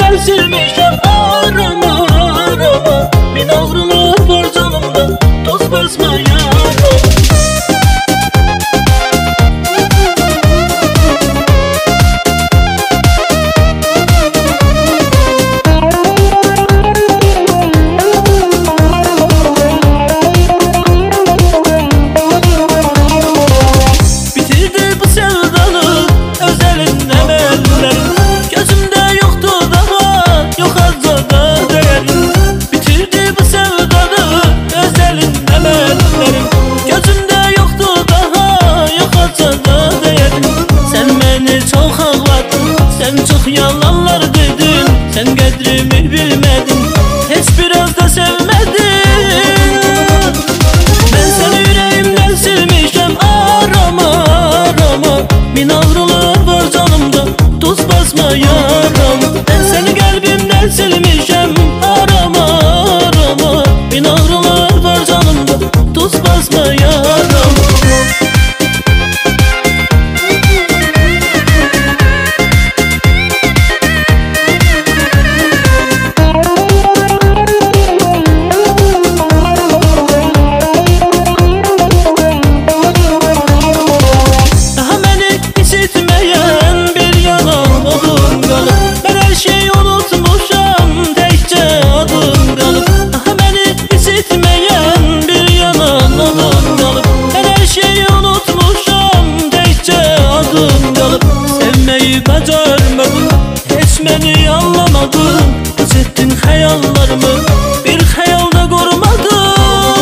yüreğimden silmişem. Arama arama, bin ağrılar var canımda, toz basma yaram. Sen çok yalanlar dedin, sen qədrimi bilmedin, heç biraz da sevmedin. Ben seni yüreğimden silmişem. Arama arama, bin ağrılar var canımda, toz basma yaram. Ben seni kalbimden silmişem. Arama arama, bin ağrılar var canımda, toz basma yaram. Sevmeyi becermedim, hiç beni anlamadın. Hiç ettin hayallarımı, bir hayalda korumadın.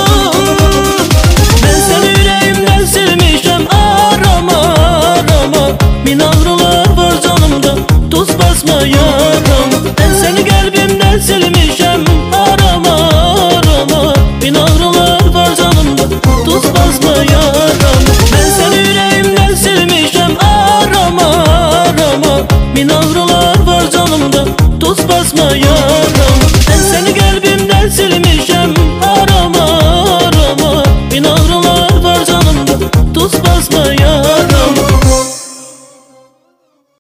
Ben seni yüreğimden silmişem. Arama arama, bin ağrılar var canımda, toz basma yaram. Ben seni kalbimden silmişem. Arama arama, bin ağrılar var canımda, toz basma yaram. Ben seni yüreğimden silmişem. Arama arama, bin ağrılar var canımda, toz basma yaram.